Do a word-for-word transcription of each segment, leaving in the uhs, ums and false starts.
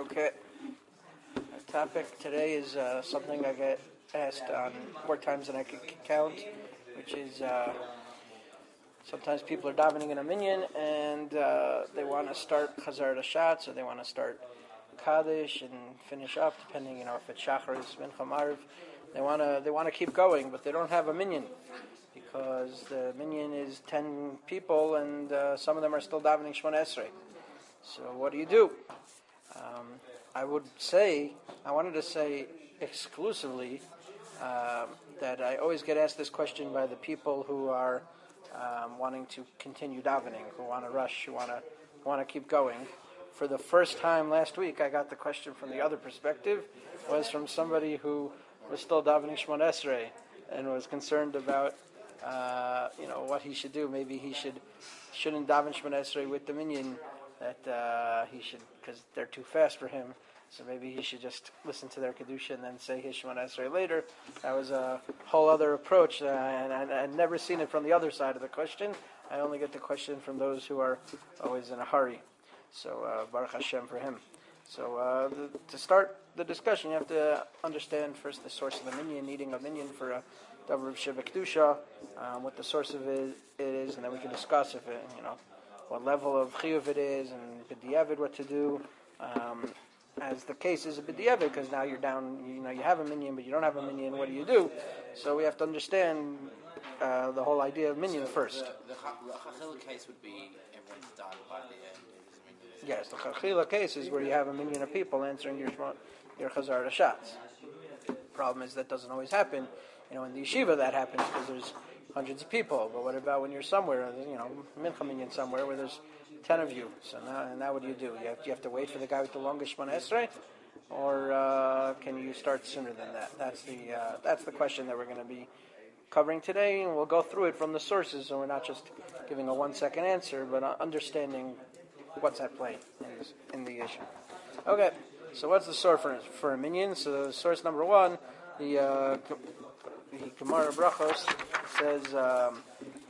Okay. Our topic today is uh, something I get asked on more times than I can count, which is uh, sometimes people are davening in a minyan and uh, they want to start Chazar Rashatz, or they want to start Kaddish and finish up, depending, you know, if it's Shacharis, Mincha Marv. They want to they want to keep going, but they don't have a minyan because the minyan is ten people and uh, some of them are still davening Shemona Esrei. So what do you do? Um, I would say, I wanted to say exclusively um, that I always get asked this question by the people who are um, wanting to continue davening, who want to rush, who want to want to keep going. For the first time last week, I got the question from the other perspective. It was from somebody who was still davening Shemona Esrei and was concerned about uh, you know what he should do. Maybe he should shouldn't daven Shemona Esrei with the minyan. That uh, he should, because they're too fast for him, so maybe he should just listen to their Kedusha and then say his Shemona Esrei later. That was a whole other approach, uh, and I, I'd never seen it from the other side of the question. I only get the question from those who are always in a hurry. So, uh, Baruch Hashem for him. So, uh, the, to start the discussion, you have to understand first the source of the minyan, needing a minyan for a Davar of Sheva Kedusha, um, what the source of it is, and then we can discuss if it, you know, what level of chiyuv it is, and b'diavad what to do. Um, as the case is a b'diavad, because now you're down, you know, you have a minyan, but you don't have a minyan. What do you do? So we have to understand uh, the whole idea of minyan so first. The, the, the chachila case would be everyone's done by the end. Yes, the chachila case is where you have a minyan of people answering your your chazar rashatz. Problem is that doesn't always happen. You know, in the yeshiva that happens because there's hundreds of people, but what about when you're somewhere, you know, mincha minyan somewhere where there's ten of you? So now, and now what do you do? You have, you have to wait for the guy with the longest Shemona Esrei, or uh, can you start sooner than that? That's the uh, that's the question that we're going to be covering today, and we'll go through it from the sources, so we're not just giving a one-second answer, but uh, understanding what's at play in, this, in the issue. Okay, so what's the source for for a minyan? So source number one, the uh, the Gemara Brachos says, um,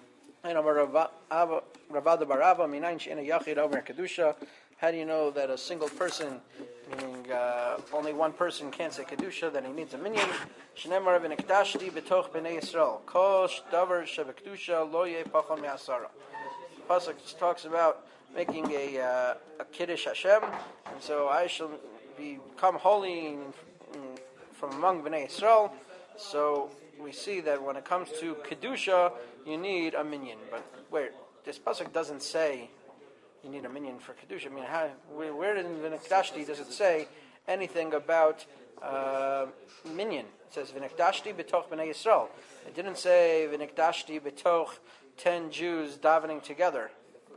how do you know that a single person, meaning uh, only one person, can't say Kedusha, that he needs a minyan? Shneimar v'nikdashti b'toch b'nei Yisrael kol davar shebekdusha lo yeh pachon me'asara. Pasuk talks about making a, uh, a Kiddush Hashem, and so I shall become holy in, in, from among b'nei Yisrael. So we see that when it comes to Kedusha, you need a minyan. But where this pasuk doesn't say you need a minyan for Kedusha. I mean, how, where, where in V'nikdashti does it say anything about uh, minyan? It says V'nikdashti b'toch b'nei Yisrael. It didn't say V'nikdashti b'toch ten Jews davening together.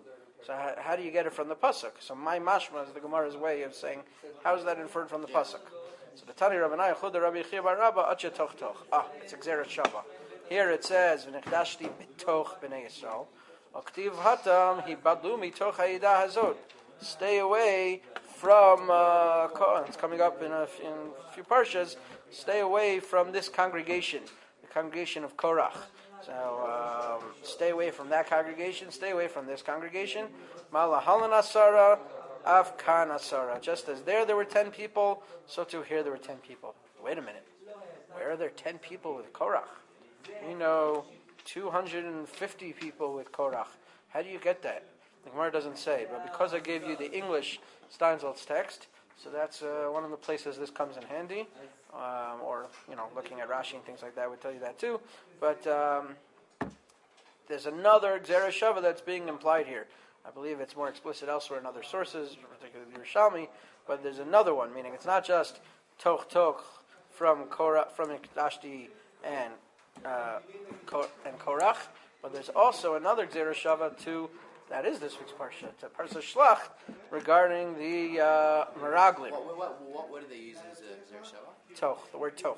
So how, how do you get it from the pasuk? So my mashma is the Gemara's way of saying, how is that inferred from the pasuk? So the Tani Rabbanai Chud Rabbi Chia Bar Rabba Atcha Toch Toch. Ah, it's Xerat Shava. Here it says V'nikdashti b'toch b'nei Yisrael. Aktiv Hatam Hibadlu mitoch Haidah Hazot. Stay away from. Uh, it's coming up in a, in a few parshas. Stay away from this congregation, the congregation of Korach. So um, stay away from that congregation. Stay away from this congregation. Malahalan Asara. Afkan Asara. Just as there there were ten people, so too here there were ten people. Wait a minute. Where are there ten people with Korach? We know two hundred fifty people with Korach. How do you get that? The Gemara doesn't say, but because I gave you the English Steinsaltz text, so that's uh, one of the places this comes in handy. Um, or, you know, looking at Rashi and things like that would tell you that too. But um, there's another Gzera Shava that's being implied here. I believe it's more explicit elsewhere in other sources, particularly Yerushalmi, but there's another one, meaning it's not just Toch Toch from Korach, from Nikdashti and uh, and Korach, but there's also another Gzera Shava to, that is this week's Parsha, to Parsha Shlach, regarding the uh, Meraglim. What, what, what word do they use as a Gzera Shava? Toch, the word Toch.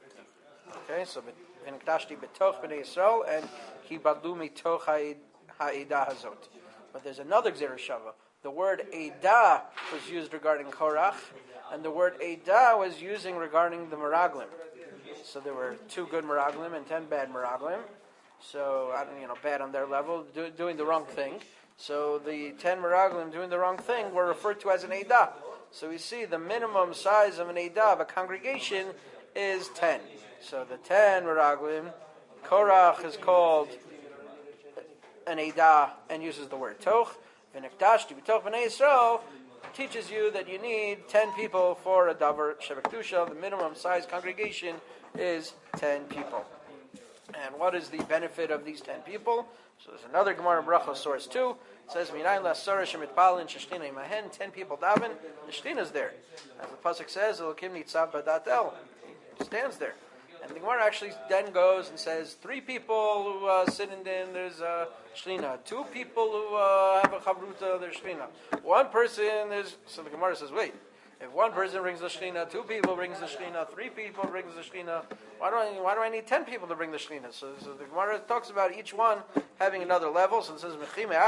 Okay, so Nikdashti b'toch b'nei Yisrael and Hibadlu mitoch Haidah Hazot. But there's another Gzera Shava. The word Eidah was used regarding Korach, and the word Eidah was using regarding the Meraglim. So there were two good Meraglim and ten bad Meraglim. So, you know, bad on their level, do, doing the wrong thing. So the ten Meraglim doing the wrong thing were referred to as an Eidah. So we see the minimum size of an Eidah, of a congregation, is ten. So the ten Meraglim, Korach is called an Eidah and uses the word Toch. V'nekdashti b'toch b'nei Yisrael teaches you that you need ten people for a davar shebekdusha. The minimum size congregation is ten people. And what is the benefit of these ten people? So there's another Gemara Bracha source too. It says, "Minayin la'asara shemitpalin sheshtina imahen." Ten people daven, the shtina's there. As the pasuk says, "Elokim nitzav b'dat el." He stands there. And the Gemara actually then goes and says, three people who uh, sit in the, there's a shlina. Two people who uh, have a chavruta, there's shlina. One person, there's, so the Gemara says, wait, if one person brings the shlina, two people brings the shlina, three people brings the shlina, why do I, why do I need ten people to bring the shlina? So, so the Gemara talks about each one having another level. So it says,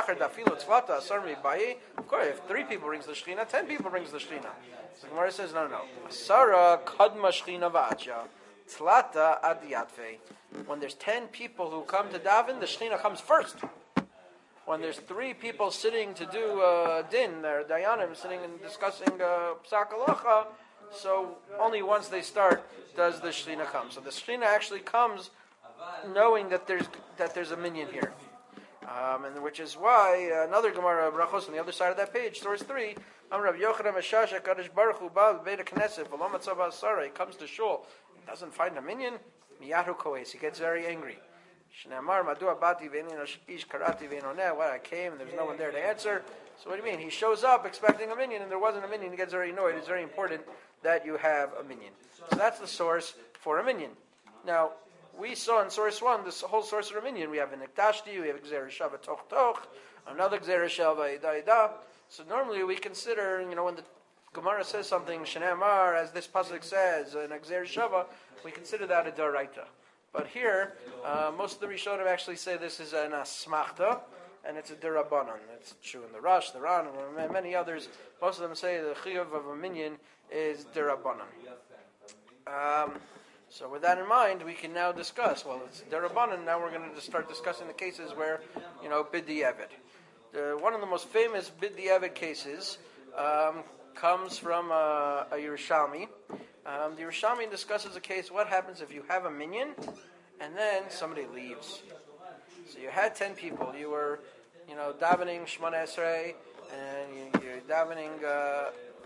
of course, if three people brings the shlina, ten people brings the shlina. So the Gemara says, no, no, no. Asara kadma shlina v'atcha. Tlata adiyatve. When there's ten people who come to daven, the shlina comes first. When there's three people sitting to do uh, din, they're dayanim sitting and discussing uh, psak halacha, so only once they start does the shlina come. So the shlina actually comes knowing that there's that there's a minyan here, um, and which is why uh, another Gemara Brachos on the other side of that page, source three. Rav Yochanan Meshasha Kadosh Baruch Hu Ba Beit Knesset V'Lo Matzav Asara. He comes to shul, doesn't find a minyan. Miyahu koes. He gets very angry. Shnamar Madua Bati Ve'Ein Ish Karati Ve'Ein. What I came and there's no one there to answer. So what do you mean? He shows up expecting a minyan and there wasn't a minyan. He gets very annoyed. It's very important that you have a minyan. So that's the source for a minyan. Now we saw in source one this whole source of a minyan. We have an Iktashti, we have Gzer Shava Toch Toch, another Gzer Shava Ida Ida. So normally we consider, you know, when the Gemara says something, Shnei as this pasuk says, an Gzer Shava, we consider that a Daraita. But here, uh, most of the Rishonim actually say this is an Asmachta, and it's a Derabanan. It's true in the Rush, the Ran, and many others. Most of them say the Chiyuv of a minyan is Derabanan. Um, so with that in mind, we can now discuss, well, it's Derabanan, now we're going to start discussing the cases where, you know, Bidi Evid. The, one of the most famous Bidi Evid cases um, comes from uh, a Yerushalmi. Um, the Yerushalmi discusses a case, what happens if you have a minyan and then somebody leaves. So you had ten people, you were, you know, davening Shemona Esrei, and you, you're davening, uh,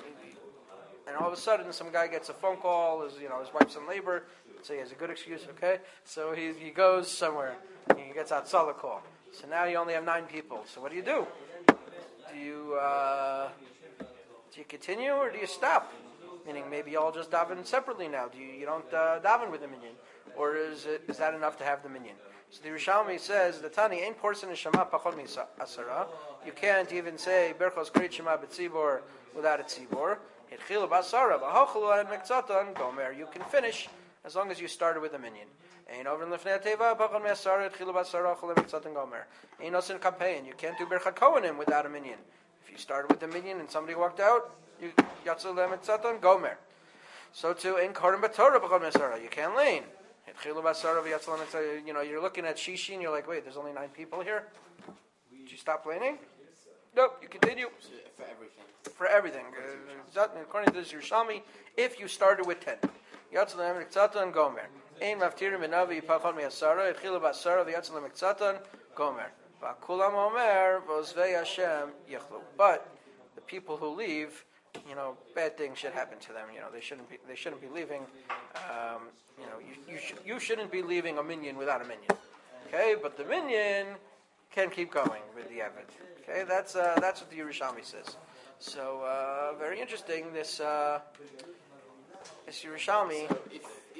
and all of a sudden some guy gets a phone call, his, you know, his wife's in labor, so he has a good excuse, okay? So he, he goes somewhere, he gets out Salah call. So now you only have nine people. So what do you do? Do you uh, do you continue or do you stop? Meaning maybe you all just daven separately now. Do you you don't uh, daven with the minyan, or is it is that enough to have the minyan? So the Yerushalmi says the Tani ain't portion is shema pachon asara. You can't even say berchos kriyat shema b'tzibor without a tzibor. Hitchilu b'asara v'hochelu and mektzatan gomer. You can finish as long as you started with a minyan. Ein over in lefnei teva pachon me'asara hitchilu b'asara hochelu mektzatan gomer. Ein osin kapein. You can't do berchat kohanim without a minyan. If you started with the minyan and somebody walked out, you yatzul mektzatan gomer. So too in korim b'torah pachon me'asara. You can't lane. You know, you're looking at Shishi and you're like, wait, there's only nine people here? Did you stop laning? Nope, you continue. For everything. For everything. Uh, according to this Yerushalmi, if you started with ten. Yatzal Mektzatan Gomer. Ein Maftirim Minavi Pachon Me'asara, Etchilu B'asara, V'yatzal Mektzatan Gomer. V'akulam Omer, V'ozvei Hashem Yichlu. But the people who leave, you know, bad things should happen to them. You know, they shouldn't be. They shouldn't be leaving. Um, you know, you you, sh- you shouldn't be leaving a minyan without a minyan. Okay, but the minyan can keep going with the Evid. Okay, that's uh, that's what the Yerushalmi says. So uh, very interesting. This uh, this Yerushalmi. So if if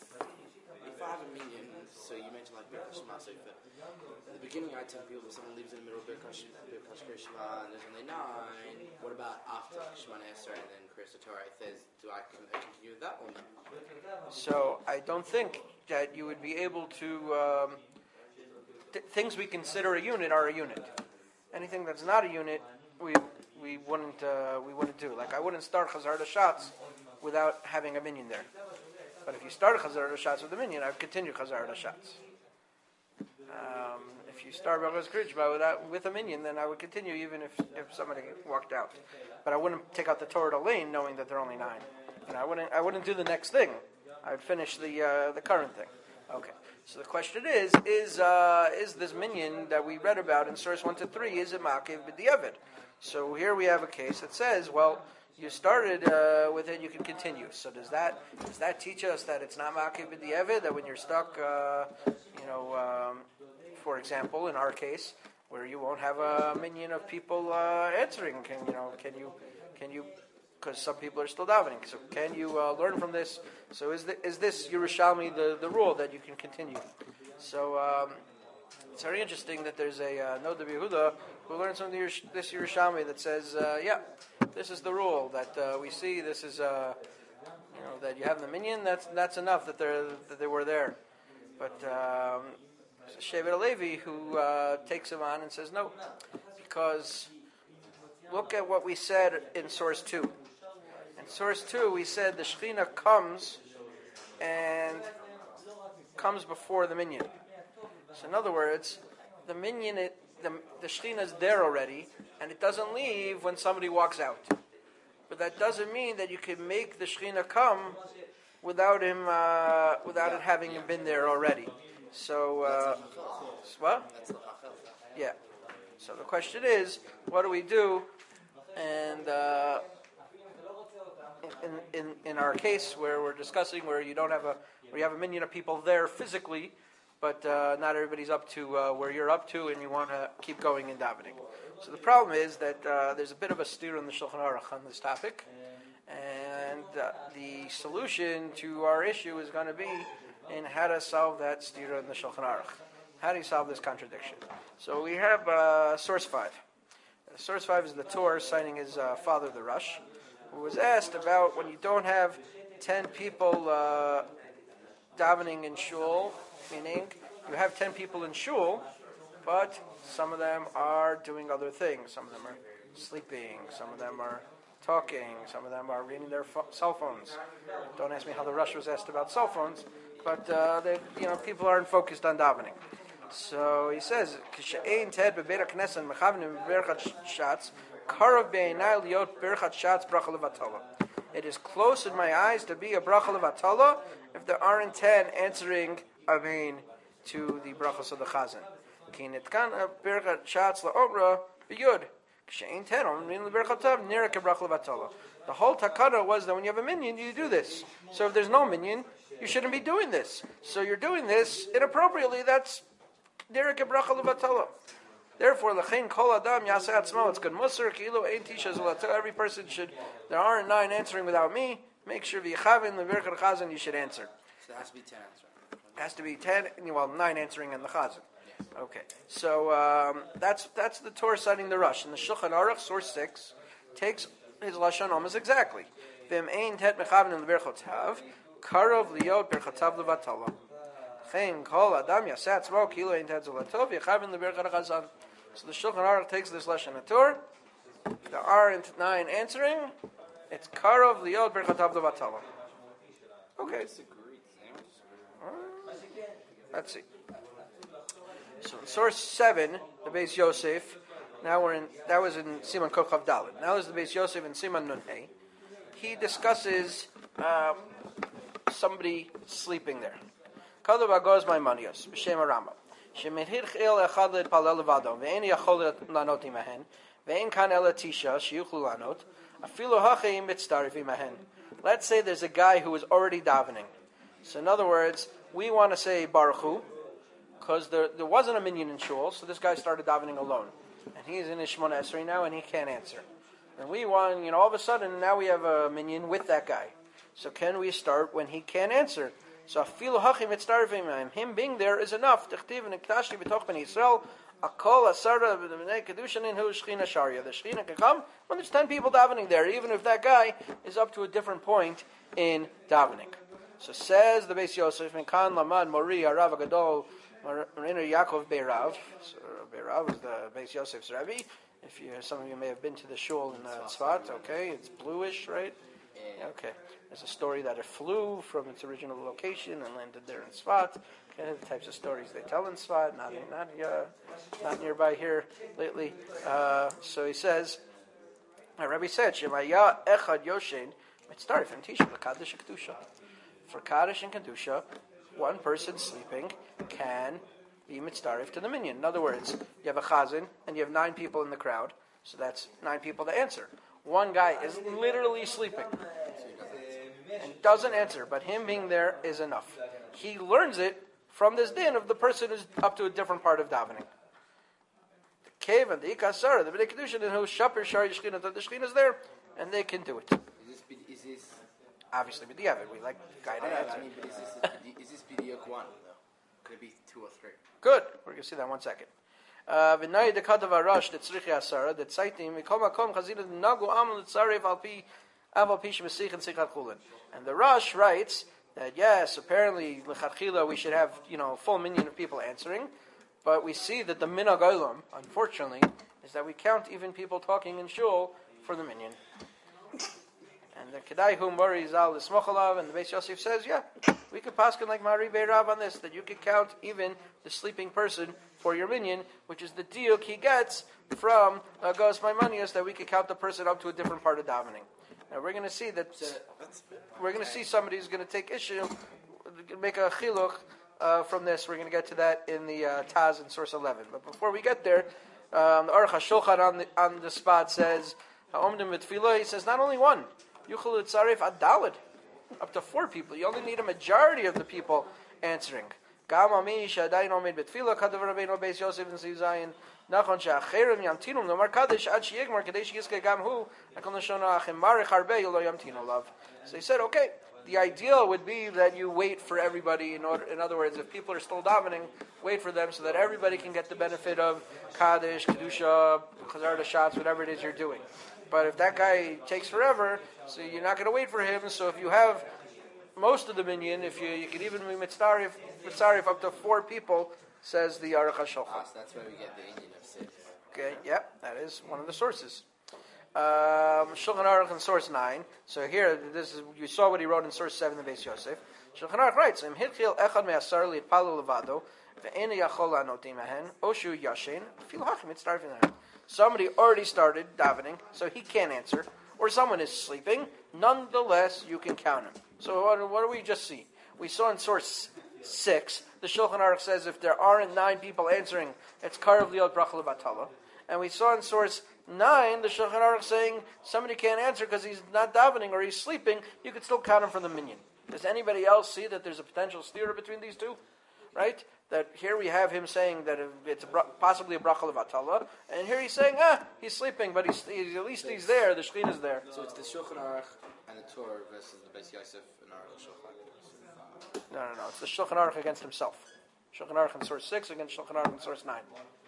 if I have a minyan, so you mentioned like Birkas Shema, so if at the beginning I tell people if someone leaves in the middle of Birkas Shema and there's only nine, what about after Shemona Esrei and then Kriyas Torah? It says, do I continue with that or no? So I don't think that you would be able to. Um, th- things we consider a unit are a unit. Anything that's not a unit, we we wouldn't uh, we wouldn't do. Like I wouldn't start Chazar Shots without having a minyan there. But if you start Chazar Shots with a minyan, I would continue Chazar Shots. Um, if you start Brachos Kriyashma without with a minyan, then I would continue even if, if somebody walked out. But I wouldn't take out the Torah lane knowing that there are only nine. And I wouldn't I wouldn't do the next thing. I would finish the uh, the current thing. Okay. So the question is: Is uh, is this minyan that we read about in source one to three is it makiv b'diavad? So here we have a case that says, well, you started uh, with it, you can continue. So does that does that teach us that it's not makiv b'diavad? That when you're stuck, uh, you know, um, for example, in our case, where you won't have a minyan of people uh, answering, can you know? Can you can you? Because some people are still davening. So can you uh, learn from this? So is, the, is this Yerushalmi the, the rule that you can continue? So um, it's very interesting that there's a uh, Noda B'Yehuda who learns from the, this Yerushalmi that says, uh, yeah, this is the rule that uh, we see. This is uh, you know that you have the minyan. That's that's enough that they that they were there. But um, Shevet HaLevi who uh, takes him on and says no, because look at what we said in source two. Source two, we said the Shekhinah comes and comes before the minyan. So in other words, the minyan, it, the, the Shekhinah is there already, and it doesn't leave when somebody walks out. But that doesn't mean that you can make the Shekhinah come without him, uh, without it having been there already. So, uh, what? Yeah. So the question is, what do we do? And uh, In, in in our case where we're discussing where you don't have a where you have a minyan of people there physically, but uh, not everybody's up to uh, where you're up to, and you want to keep going in davening. So the problem is that uh, there's a bit of a steer in the Shulchan Aruch on this topic, and uh, the solution to our issue is going to be in how to solve that steer in the Shulchan Aruch. How do you solve this contradiction? So we have uh, source five. Uh, source five is the Torah citing his uh, father, the Rush, who was asked about when you don't have ten people uh, davening in shul, meaning you have ten people in shul, but some of them are doing other things. Some of them are sleeping. Some of them are talking. Some of them are reading their fo- cell phones. Don't ask me how the Rush was asked about cell phones, but uh, they, you know, people aren't focused on davening. So he says, "K'she'ein ted bebeit hakneset mechavnim berachat shatz." It is close in my eyes to be a bracha levatala if there aren't ten answering amen to the brachas of the chazan. The whole takana was that when you have a minyan, you do this. So if there's no minyan, you shouldn't be doing this. So you're doing this inappropriately. That's derek bracha levatala. Therefore, l'chein kol adam yaseh atzmo. It's good musar kilu ein tisha zulato. Every person should. There aren't nine answering without me. Make sure v'yichavin levirchad chazan. You should answer. So it has to be ten answering. It has to be ten. Well, nine answering in the chazan. Okay. So um, that's that's the Torah citing the Rush. And the Shulchan Aruch, source six, takes his lashon almost exactly. V'im ein tet mechavin levirchotav karov liot birchotav levatala. L'chein kol adam yaseh atzmo kilu ein tet zulato v'yichavin levirchad chazan. So the Shulchan Aruch takes this lesson in Torah. There aren't nine answering. It's Karov Liod Berchatav Levatala. Okay. Let's see. So in source seven, the Beis Yosef. Now we're in. That was in Siman Kochav Dalet. Now there's the Beis Yosef in Siman Nun Hey. He discusses um, somebody sleeping there. Kadav Agoz Maimonios B'Shem Arama. שמהרחיל אחד להתפלל לבדו, ואין יכול לענות עמהן, ואין כאן אלא תשע שיוכלו לענות, אפילו הכי מצטרף עמהן. Let's say there's a guy who is already davening. So in other words, we want to say Baruch Hu, because there, there wasn't a minyan in shul, so this guy started davening alone. And he's in his Shemona Esrei now, and he can't answer. And we want, you know, all of a sudden, now we have a minyan with that guy. So can we start when he can't answer? So afilu hachim mitzdarvim, him being there is enough. Tichtiv v'niktashti b'toch b'nei Yisrael, akol asara b'nei kedushin in hu shechina sharia. The shechina can come when there's ten people davening there, even if that guy is up to a different point in davening. So says the Beis Yosef, Minkan lamad mori harav agadol mariner Yaakov Beirav. So Beirav is the Beis Yosef's Rebbe. If you, some of you may have been to the shul in uh, Tzfat, okay, it's bluish, right? Okay. There's a story that it flew from its original location and landed there in Sfat. Okay, the types of stories they tell in Sfat, not not uh, not nearby here lately. Uh, so he says, my Rebbe said, "Shemaya echad yoshin mitzdarif and tisha l'kadosh kedusha." For Kaddish and Kedusha, one person sleeping can be mitzdarif to the minyan. In other words, you have a chazan and you have nine people in the crowd, so that's nine people to answer. One guy is literally sleeping and doesn't answer, but him being there is enough. He learns it from this din of the person who's up to a different part of davening. The cave and the ikasar, the b'nei kedusha, and who shaper shari shechina, the shechina is there, and they can do it. Is this, is this Obviously, with the Evid, we like guided I answer. mean, but is this, is this b'diuk one, though? Could it be two or three? Good. We're going to see that in one second. V'nai dekadav arash detzrichi asara detzaitim mikol makom chazina nagu am letzarev alpi aval pish mesich and sichat chulin. And the Rush writes that yes, apparently lechatchila we should have you know full minyan of people answering, but we see that the minhag olam, unfortunately, is that we count even people talking in shul for the minyan. And the Kedai Hu Mori Zal L'Smochalav, and the Beis Yosef says, yeah, we could paskin like Mari Beirav on this, that you could count even the sleeping person for your minyan, which is the diuk he gets from uh, Gos Maimonius, that we could count the person up to a different part of davening. Now we're going to see that, So that's, we're going to see somebody who's going to take issue, make a chiluch uh, from this. We're going to get to that in the uh, Taz in source eleven. But before we get there, um, the Aruch HaShulchan on the, on the spot says, Ha'omdim v'tfilah, he says not only one, Yuchel Tzaref Adalid, up to four people. You only need a majority of the people answering. Gam Ami Shadayin Omed Betfilah Kadav Rabbeinu Beis Yosef and Zizayin Nachon She'acherim Yamtinu Nomar Kadesh Ad Sheyegmar Kadesh Yizke Gam Hu Akol Nashona Achim Marich Harbe Yolo Yamtinu Love. So he said, okay, the ideal would be that you wait for everybody. In order, in other words, if people are still davening, wait for them so that everybody can get the benefit of Kaddish, Kedusha, Chazar Shots, whatever it is you're doing. But if that guy takes forever, so you're not going to wait for him. So if you have most of the minyan, if you you can even be mitzarif, mitzarif up to four people, says the Aruch HaShulchan. ah, so that's where we get the Indian of six. Okay, yep, that is one of the sources. Um, Shulchan Aruch in source nine. So here, this is you saw what he wrote in source seven, the Beis Yosef. Shulchan Aruch writes, "Im hitchil echad me'asar li'palu levado ve'eni yachol la'anoti mehen oshu yashin fil hachim mitzarifin lehem." Somebody already started davening, so he can't answer, or someone is sleeping. Nonetheless, you can count him. So what, what do we just see? We saw in source six, the Shulchan Aruch says if there aren't nine people answering, it's karev liot bracha levatala. And we saw in source nine, the Shulchan Aruch saying somebody can't answer because he's not davening or he's sleeping, you could still count him from the minyan. Does anybody else see that there's a potential stira between these two? Right? That here we have him saying that it's a, possibly a bracha levatala, and here he's saying, ah, he's sleeping, but he's, he's at least he's there, the shechin is there. So it's the Shulchan Aruch and the Torah versus the Beis Yosef and Aruch Shulchan. No, no, no, it's the Shulchan Aruch against himself. Shulchan Aruch in source six against Shulchan Aruch in source nine.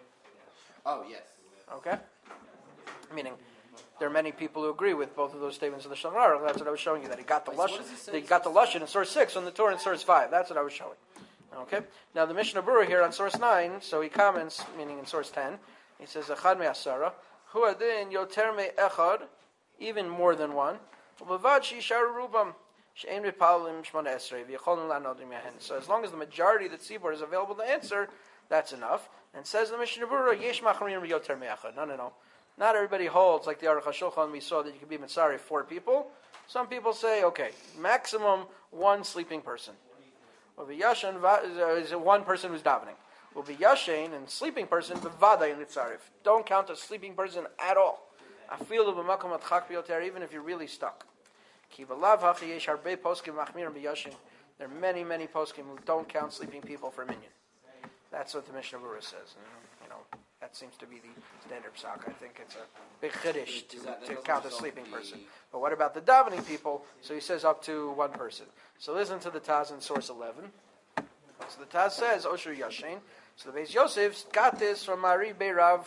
Oh, yes. Okay? Meaning, there are many people who agree with both of those statements of the Shulchan Aruch. That's what I was showing you, that he got the Wait, so Lashon, what does he say that he got the Lashon in source six on the Torah in source five. That's what I was showing. Okay. Now the Mishnah Berurah here on source nine, so he comments, meaning in source ten, he says Echad me'asara, hu adin yoter me'echad, even more than one. U'levad she'isharu rubam she'ein me'palim shmona esrei v'yacholin la'anodim yahen. So as long as the majority of the tzibur is available to answer, that's enough. And says the Mishnah Berurah, yesh machmirim yoter me'echad. No, no, no. Not everybody holds like the Aruch HaShulchan. We saw that you can be mitzaref four people. Some people say, okay, maximum one sleeping person. Will be yashin is one person who's davening. Will be yashin and sleeping person b'vaday in itzarif. Don't count a sleeping person at all. Afilu b'makom atchak b'yoter, even if you're really stuck. Ki v'lav hachi yesh harbei poskim machmirim b'yashin. There are many, many poskim who don't count sleeping people for minyan. That's what the Mishnah Berurah says. And, you know, that seems to be the standard psak. I think it's a big chiddush to, that, that to doesn't count a result sleeping in person. the- But what about the davening people? So he says up to one person. So listen to the Taz in source eleven. So the Taz says, Osher Yashin. So the Beis Yosef got this from Mari Beirav.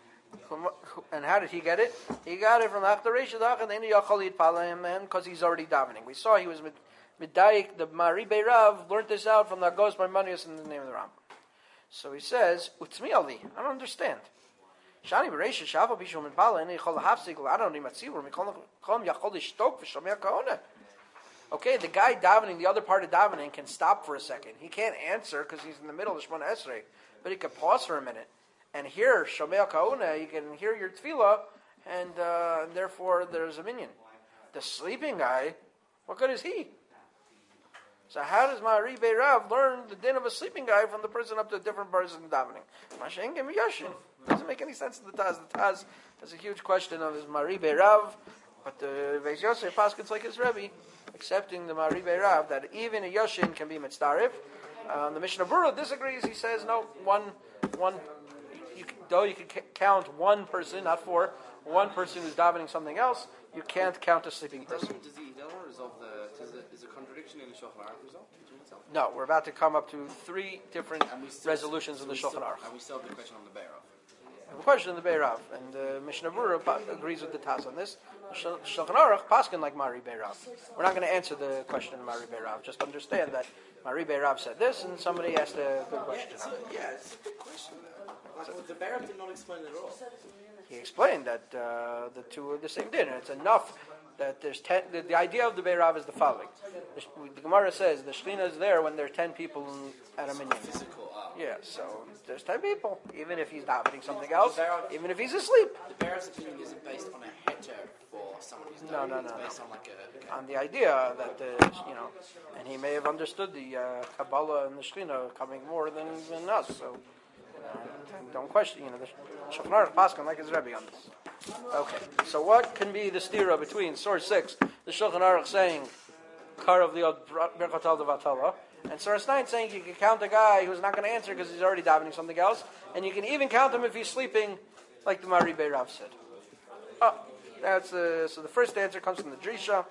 And how did he get it? He got it from Achtaresh Adach and then Yachalid Palam, and because he's already davening. We saw he was Midaik, the Mari Beirav learned this out from the Agos Maimonius in the name of the Ram. So he says, Utzmi Ali, I don't understand. Shani Bereisha Shafa Bishum and Pala, and Echol Hafsik, I don't even see where Mikolom Yachol Ishtok for Shomya Kahona. Okay, the guy davening, the other part of davening, can stop for a second. He can't answer because he's in the middle of Shemona Esrei, but he could pause for a minute and hear Shomei Kauna. You can hear your tefillah, and, uh, and therefore there's a minyan. The sleeping guy, what good is he? So how does Ma'ari Beirav learn the din of a sleeping guy from the person up to a different person davening? Mashen Gem Yashin. Doesn't make any sense to the Taz. The Taz has a huge question of his Ma'ari Beirav, but the Beis Yosef Paskins like his Rebbe, accepting the Ma'ari Beirav that even a Yoshin can be mitzdarif. Um, the Mishnah Berurah disagrees. He says no, one, one. You can, though you can c- count one person, not four. One person who's davening something else. You can't count a sleeping person. Does he doesn't resolve the? Does the is a contradiction in the Shulchan Aruch resolved between itself? No, we're about to come up to three different And we still- resolutions so of the we Shulchan still- Aruch. And we still have the question on the Be'erav. The question of the Beirav, and the Mishnah Berurah pa- agrees with the Taz on this. The Shul- Shulchan Aruch paskin like Mari Beirav. We're not going to answer the question of Mari Beirav. Just understand that Mari Beirav said this, and somebody asked a good Yeah, question. it's a, yeah, it's a good question. Though. Like the Be'erav did not explain it at all. He explained that uh, the two are the same din. It's enough that there's ten. The, the idea of the Beirav is the following: the, the Gemara says the Shekhinah is there when there are ten people at a minyan. Physical. Uh, Yeah, so there's ten people, even if he's davening something else, even if he's asleep. The Be'erav's opinion isn't based on a heter for someone who's No, dying. no, It's no, based no. on like a. On the idea that the, you know, and he may have understood the uh, Kabbalah and the Shekhinah coming more than, than us. So uh, don't question, you know, the Shulchan Aruch Paskin like his Rebbe on this. Okay, so what can be the stira between source six, the Shulchan Aruch saying Karav Liot Berchotal Devatala, and source nine saying you can count a guy who's not going to answer because he's already davening something else, and you can even count him if he's sleeping, like the Mari Beirav said. Oh, that's uh, so the first answer comes from the Drisha.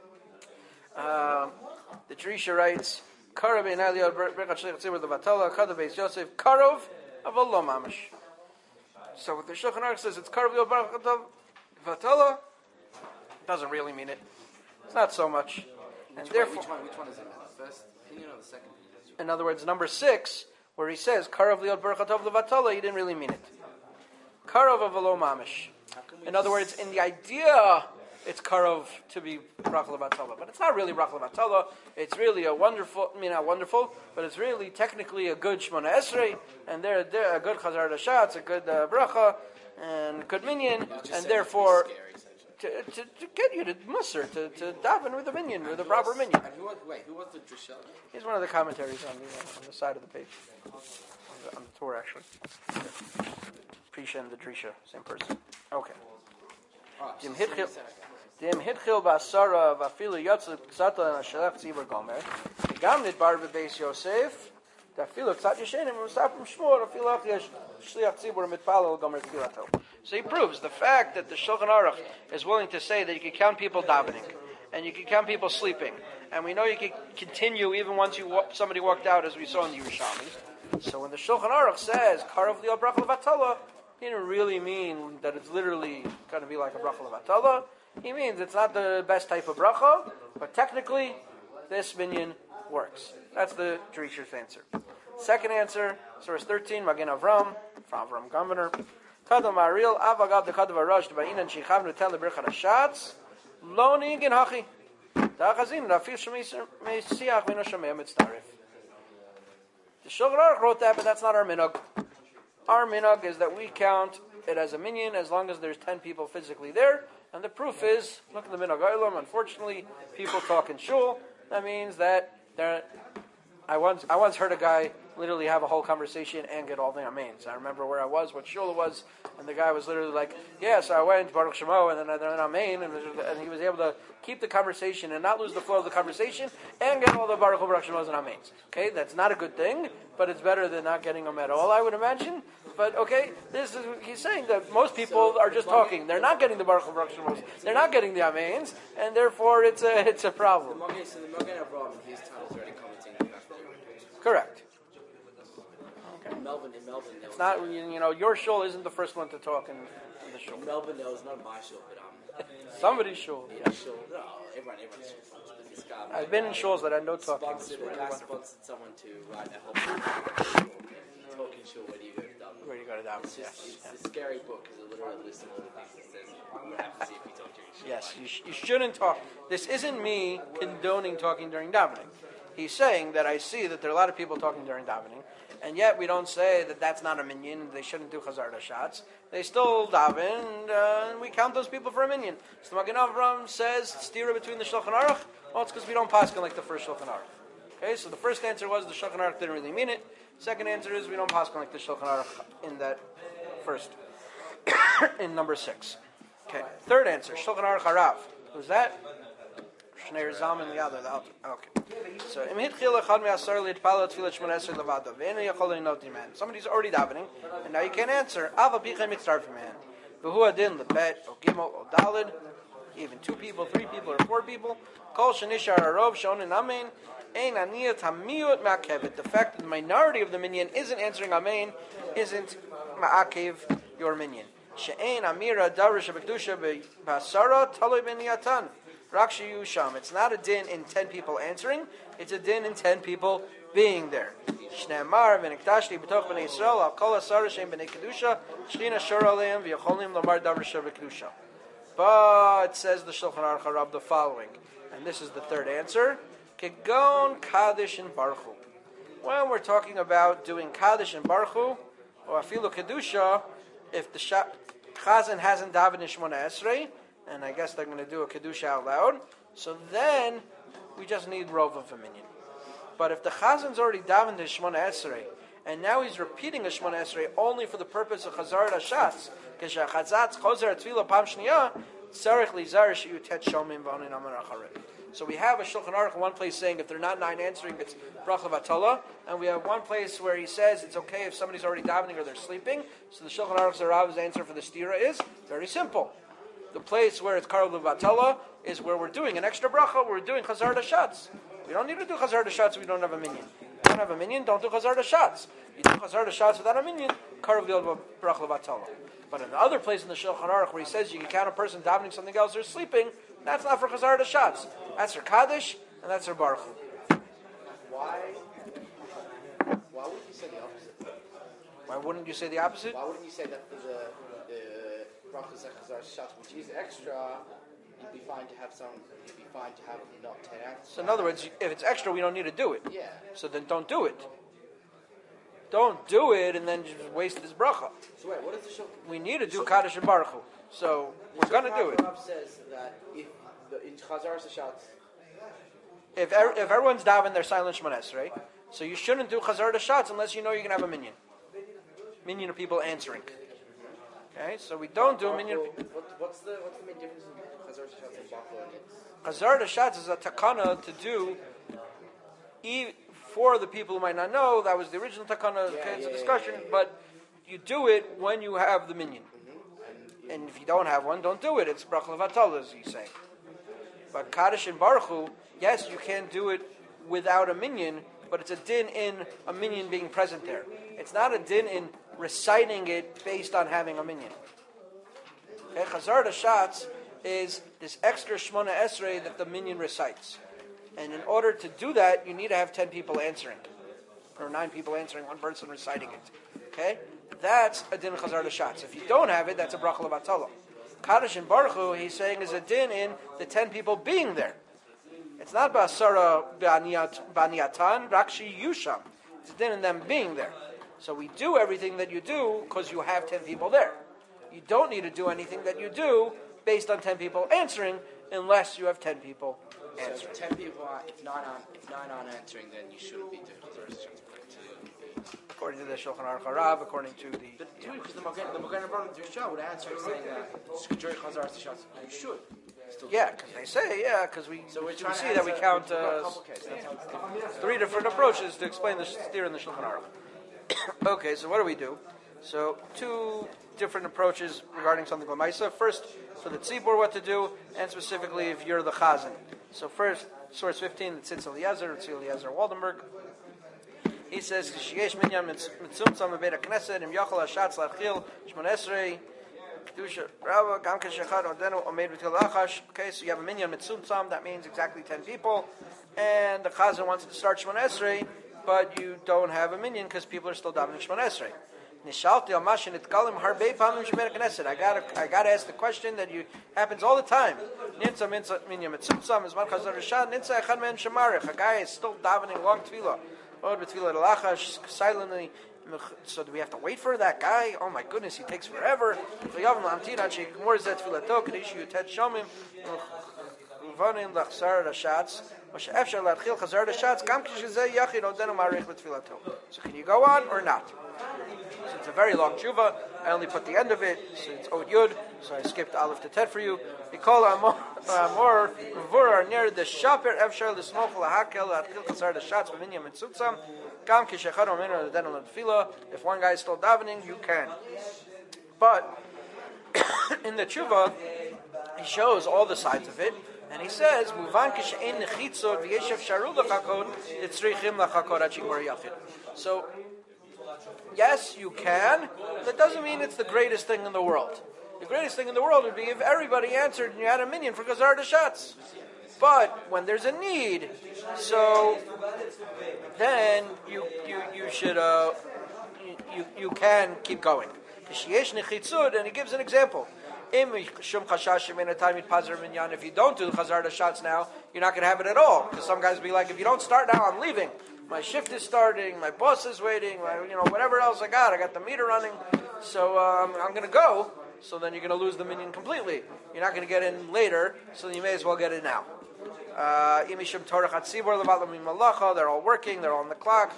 Um, the Drisha writes, Karav Ein Eliot Berchot Shlich Tzibur Devatala Kadav Beis Yosef Karov Avalo Mamish. So what the Shulchan Aruch says, it's Karav Liot Berchot Devatala, doesn't really mean it. It's not so much. And Which, therefore, one, which one? Which one is it? The first opinion or the second opinion? in other words, number six, where he says Karav Liot Berchot Devatala, he didn't really mean it. Karov Avalo Mamish. How can we In other words, in the idea, it's karov to be brachal batala, but it's not really brachal batala. It's really a wonderful, I mean, not wonderful, but it's really technically a good Shemona Esrei, and they're, they're a good chazar dashatz, a good uh, bracha, and good minyan, and therefore to, to, to get you to musr, to, to daven with the minyan, with the proper minyan. And who was, wait, who was the Drishel? Here's one of the commentaries on the uh, on the side of the page, on the, on the Torah actually. Prisha and the Drisha, same person. Okay. Dim hitchil, dim hitchil basara vafilu yatzil ksata and shalach tzibur gomer. Gam nidbar bebeis Yosef. Dafilu ksat yeshenim musafim shmur afilu achyesh shliach tzibur mitpalel gomer tfilato. So he proves the fact that the Shulchan Aruch is willing to say that you can count people davening and you can count people sleeping, and we know you can continue even once you wa- somebody walked out, as we saw in the Yerushalmi. So when the Shulchan Aruch says karav liot brachal vatala, he didn't really mean that it's literally going to be like a bracha levatala. He means it's not the best type of bracha, but technically, this minyan works. That's the Drisha's answer. Second answer, source thirteen, Magen Avram, from Avram Governor. Kadam Aril, Avagab the Kadav Arash, Bainan Shichavnu Tel Bercha Hashatz, Lo Nigin Hachi. Dachazin, Rafil Shemesiach, Vino Shemeh Mitzdarif. The Shulchan Aruch wrote that, but that's not our minhag. Our minhag is that we count it as a minyan as long as there's ten people physically there. And the proof is, look at the minhag olam. Unfortunately, people talk in shul. That means that there. I once I once heard a guy literally have a whole conversation and get all the amens. I remember where I was, what shul it was, and the guy was literally like, "Yeah, so I went Baruch Shemo and then I then amen," and, and he was able to keep the conversation and not lose the flow of the conversation and get all the Baruch Baruch Shemos and amens. Okay, that's not a good thing, but it's better than not getting them at all, I would imagine. But okay, this is he's saying that most people are just talking; they're not getting the Baruch Baruch Shemos, they're not getting the amens, and therefore it's a it's a problem. Okay, so the Magen Avram in his time is already commenting on that. Correct. In Melbourne, in Melbourne, there It's was, not, you know, your shul isn't the first one to talk in, in the shul. in Melbourne, there was not my shul, but um, Somebody's shul. yeah, shul. No, everyone, everyone's shul. But this guy, I've been in shuls that I know talking. sponsored, It's really the guy wonderful. sponsored someone to write a whole. talking shul, where do you go to daven? Where you go to daven? It's just, Yes. it's a scary book because it literally lists all the things that says what happens if you talk during shul. Yes, you, sh- you shouldn't talk. This isn't me condoning talking during davening. He's saying that I see that there are a lot of people talking during davening, and yet we don't say that that's not a minyan. They shouldn't do chazar shots. They still daven, and, uh, and we count those people for a minyan. So the Magen Avram says stira between the Shulchan Aruch. Well, it's because we don't paskin like the first Shulchan Aruch. Okay, so the first answer was the Shulchan Aruch didn't really mean it. Second answer is we don't paskin like the Shulchan Aruch in that first, in number six. Okay, third answer, Shulchan Aruch Harav. Who's that? Shneir Zalman the other. Okay. So, Im hitchil echad me'asar li'tpala tfilat shmona esrei levado. Ve'enu yachol li'noti man. Somebody's already davening, and now you can't answer. Ava bichem mitzarfim man. V'hu adin lebet o gimel o dalid. Even two people, three people, or four people. Kol shenishar arov shonin amen. Ein aniyat hamiyut ma'akevet. The fact that the minority of the minyan isn't answering amen isn't ma'akev your minyan. She'ein amira darish b'kedusha b'asara taloi b'niyatan. Rakshi Yusham. It's not a din in ten people answering, it's a din in ten people being there. Shneimar v'nikdashli b'toch b'nei Yisrael al kol asar shem b'nei kedusha shchina shor aleim v'yocholim lomar davar kedusha. But says the Shulchan Aruch Harav the following, and this is the third answer: Kegon Kaddish and Baruch. When we're talking about doing Kaddish and Baruch or afilu kedusha, if the Chazan hasn't davened in Shmona Esrei, and I guess they're going to do a Kedusha out loud, so then we just need Rov of a minyan. But if the Chazan's already davened in Shmona Esrei, and now he's repeating a Shmona Esrei only for the purpose of Chazar Hashatz, because Chazatz Chozer Tefillah Pam Shniya, Tzarech Lizar Sheyu Tet Shomim V'Onin Amar Acharei. So we have a Shulchan Aruch in one place saying if they're not nine answering, it's Bracha Vatala, and we have one place where he says it's okay if somebody's already davening or they're sleeping. So the Shulchan Aruch Zarav's answer for the stira is very simple. The place where it's Karov Levatala is where we're doing an extra bracha, we're doing Chazar Dashatz. We don't need to do Chazar Dashatz if we don't have a minyan. If you don't have a minyan, don't do Chazar Dashatz. You do Chazar Dashatz without a minyan, Karov Bracha Levatala. But in the other place in the Shulchan Aruch where he says you can count a person davening something else or sleeping, that's not for Chazar Dashatz. That's for Kaddish, and that's for Baruch. Why? Why wouldn't you say the opposite? Why wouldn't you say the opposite? Why wouldn't you say that for the the brachas and chazar shots, which is extra, you'd be fine to have some. You'd be fine to have not ten acts. So in other words, if it's extra, we don't need to do it. Yeah. So then don't do it. Don't do it and then just waste this bracha. So wait, what is the shul? We need to do Kaddish and Baruch Hu. So we're going to do it. Rav says that if the, in chazar shots, If er, if everyone's davening, they're silent Shemon Esrei. So you shouldn't do Chazar Dashatz unless you know you're going to have a minyan. Minyan of people answering. Okay, so we don't do a minyan. What, what's the what's the main difference in chazar shots and bachla? And it's Chazar Dashatz is a takana to do e- for the people who might not know. That was the original takana. Yeah, Okay, it's yeah, a discussion, yeah, yeah, yeah. but you do it when you have the minyan. mm-hmm. And if you don't have one, don't do it. It's Brach Levatal, as he's saying. But Kaddish and Baruch Hu, yes, you can do it without a minyan, but it's a din in a minyan being present there. It's not a din in reciting it based on having a minyan. Okay, Chazar Dashatz is this extra Shmona Esrei that the minyan recites. And in order to do that, you need to have ten people answering. Or nine people answering, one person reciting it. Okay? That's a din Chazar Dashatz. If you don't have it, that's a Bracha Levatala. Kaddish and Baruch Hu, he's saying, is a din in the ten people being there. It's not Basara Baniatan, Rakshi Yusham. It's a din in them being there. So we do everything that you do because you have ten people there. You don't need to do anything that you do based on ten people answering unless you have ten people So answering. if ten people are, if nine aren't, if nine aren't answering, then you shouldn't be doing chazar shots. According to the Shulchan Aruch Harav, according to the... But yeah. Because the Magen the Magen Avraham Drishah would answer saying that during chazar shots you should. Still Yeah, because they say, yeah, because we, So we're we trying to see that we answer- count we've got a uh, couple cases. That's how it's different. three different approaches to explain the steer in the Shulchan Aruch. Okay, so what do we do? So two different approaches regarding something Lamaisa. First, for the tzibur, what to do, and specifically if you're the chazan. So first, source fifteen, the Tzitz Eliezer, Tzitz Eliezer Waldenberg. He says, "Sheyesh minyan mitzumtzam bebeit hakneset im yachol hashatz lachil shmon esrei kedusha rava gam keshachad odenu omed b'til lachash." Okay, so you have a minyan mitzumtzam. That means exactly ten people, and the chazan wants to start shmon esrei but you don't have a minyan because people are still davening Shemona Esrei. Nishalti al mashin itkalim harbei pamim shemei knesset. I got I got to ask the question that you happens all the time. Ninsa minyan mitzvtzam is man chazar rishad. Ninsa echad men shemarich. A guy is still davening long tefillah. Od b'tefillah delachash silently. So do we have to wait for that guy? Oh my goodness, he takes forever. V'yavim la'amtin ad she'gmor zeh tefillah kadesh yutet shomim uvanim lachzar rashatz. So can you go on or not? So it's a very long tshuva. I only put the end of it, so it's Od Yud, so I skipped Aleph to Tet for you. Mikol Amor Vur near the Shaper Efshar L'Smoch L'Hakel L'Atchil Chazar L'Shatz B'Minyam Mitzutzam Gam Kishechad Omenu L'Den L'Tfila. If one guy is still davening, you can. But in the tshuva, he shows all the sides of it. And he says, "Muvan kishein nechitzot v'yeshev sharu l'chakot yitzrichim l'chakot ad shigmar yachid." So, yes, you can. That doesn't mean it's the greatest thing in the world. The greatest thing in the world would be if everybody answered and you had a minyan for Gazar Dashatz. But when there's a need, so then you you you should uh, you, you you can keep going. Kisheyesh nechitzot, and he gives an example. If you don't do the Chazar Dashatz now, you're not going to have it at all. Because some guys will be like, if you don't start now, I'm leaving. My shift is starting, my boss is waiting, my, you know, whatever else I got. I got the meter running, so um, I'm going to go. So then you're going to lose the minyan completely. You're not going to get in later, so you may as well get it now. Uh, they're all working, they're all on the clock.